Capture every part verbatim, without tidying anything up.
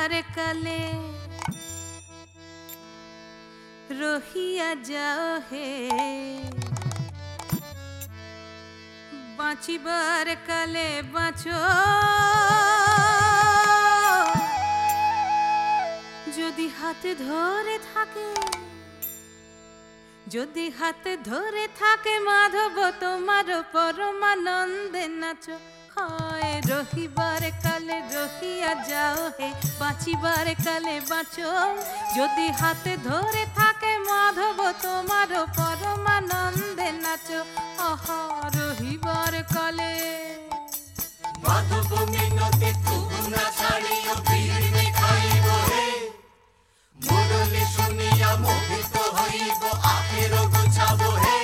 বাঁচিবার কালে রহিয়া যাও হে, বাঁচিবার কালে বাঁচো যদি হাতে ধরে থাকে, যদি হাতে ধরে থাকে মাধব তোমার পরমানন্দে নাচো। হয় রহিবার কালে রহিয়া যাও হে, বাঁচিবার কালে বাঁচো যদি হাতে ধরে থাকে মাধব তোমার পরমানন্দে নাচো। আহা রহিবার কালে মাধব মিনতি তবু না ছাড়িও ভিড় খাইব হে, মুরলি শুনিয়া মোহিত হইব আখের গুছাব হে।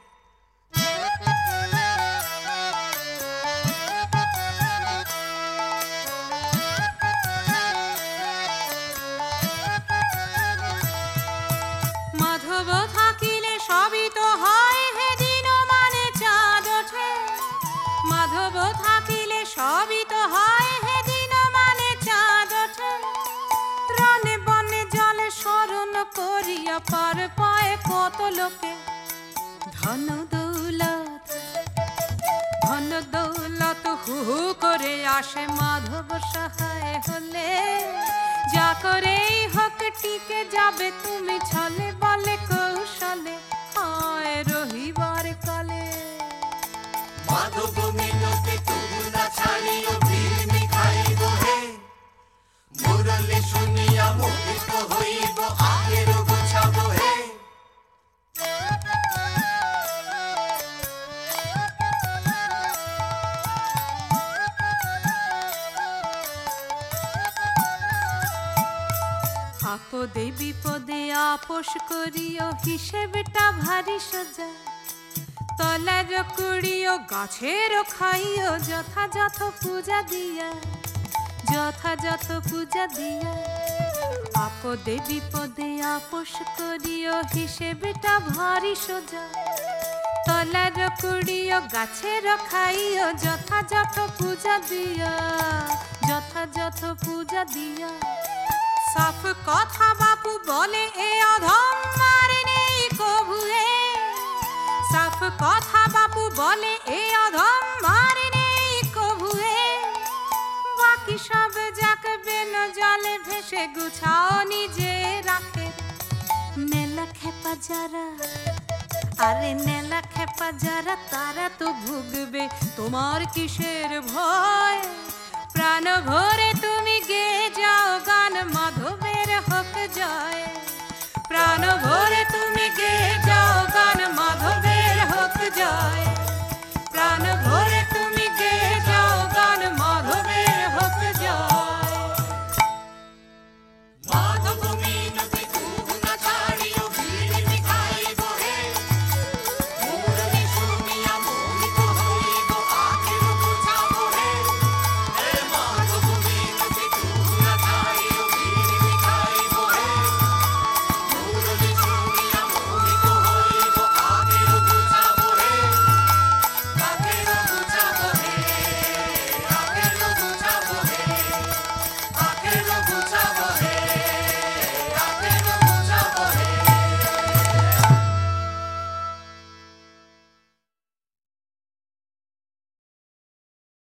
মাধব থাকিলে সবই তো হয় হে দিন মানে চাঁদ ওঠে, মাধব থাকিলে সবই তো হয় হে দিন মানে চাঁদ ওঠে। ত্রণে বনে জলে শরণ করিয়া পার পায় কত লোকে ধন দৌলত, ধন দৌলত হু হু করে আসে মাধব সহায় হলে। যা করেই হোক টিকে যাবে তুমি ছলে বলে কৌশলে। হয় রহিবার কালে মাধব মিনতি তবু না ছাড়িও ভিড় খাইব হে, মুরলি শুনিয়া মোহিত হইব আখের গুছাব হে। আপদে বিপদে আপোষ করিও হিসেবটা ভারী সোজা। তলার কুড়িও গাছের খাইও যথাযথ পূজা দিয়া, যথাযথ পূজা দিয়া। আপদে বিপদে আপোষ করিও হিসেবটা ভারী সোজা। তলার কুড়িও গাছের খাইও যথাযথ পূজা দিয়া, যথাযথ পূজা দিয়া। সাফ কথা বাপু বলে এ অধম মারে নেই কবুয়ে, সাফ কথা বাপু বলে এ অধম মারে নেই কবুয়ে। বাকি সব যাক বেন জলে ভেসে গুছাও নিজে রাখে। নেলা খেপা যারা, আরে নেলা খেপা যারা তারা তো ভুগবে, তোমার কিসের ভয়? প্রাণ ভরে